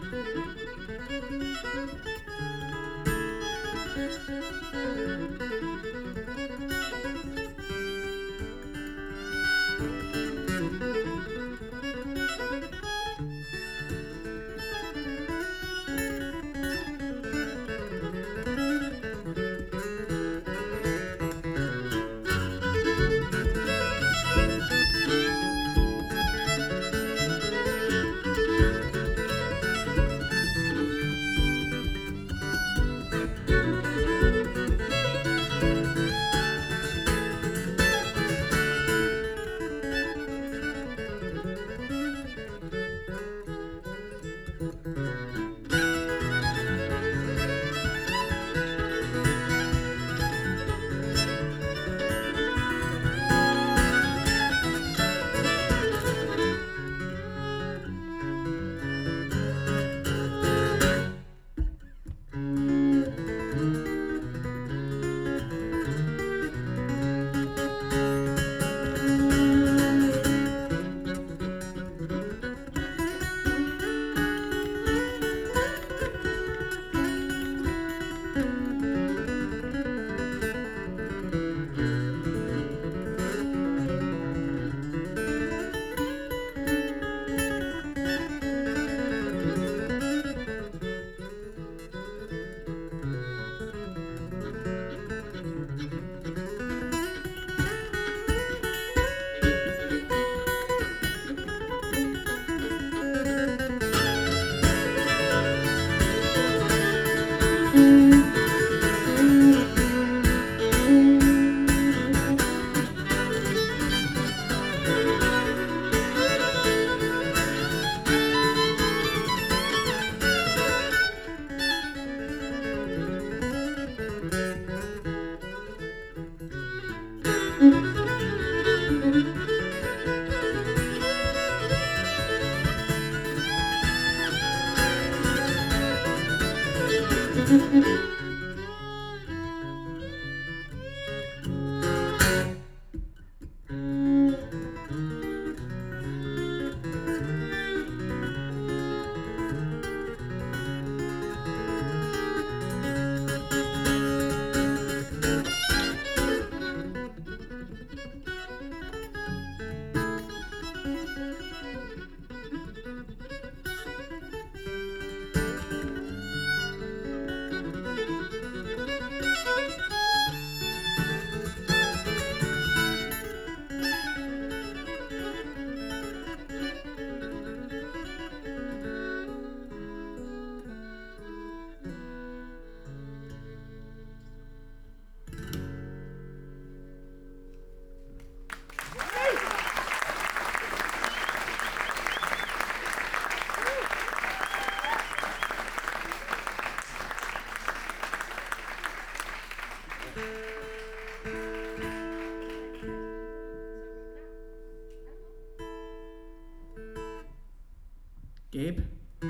Gabe,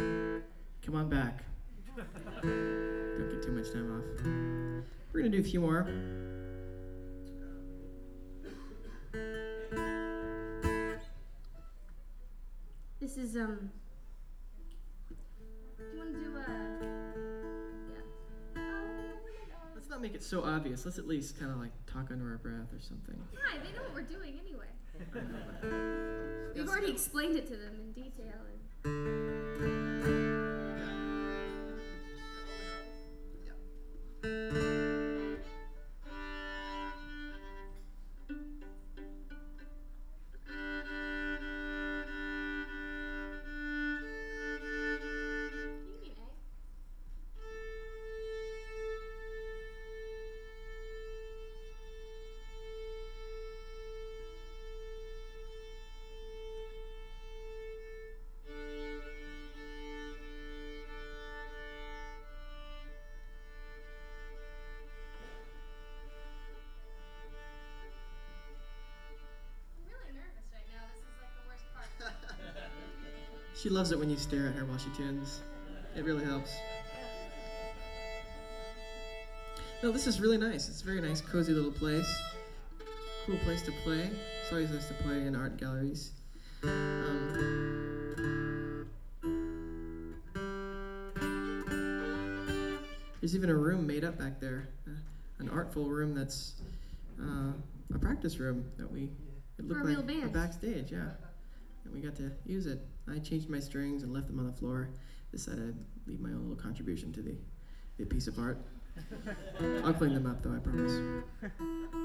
come on back. Don't get too much time off. We're gonna do a few more. This is, do you want to do yeah. Let's not make it so obvious. Let's at least kind of like talk under our breath or something. Hi, they know what we're doing anyway. We've already explained it to them in detail. She loves it when you stare at her while she tunes. It really helps. No, this is really nice. It's a very nice, cozy little place. Cool place to play. It's always nice to play in art galleries. There's even a room made up back there, an artful room that's a practice room that it looked For a like real band. a backstage, yeah. And we got to use it. I changed my strings and left them on the floor. Decided I'd leave my own little contribution to the piece of art. I'll clean them up though, I promise.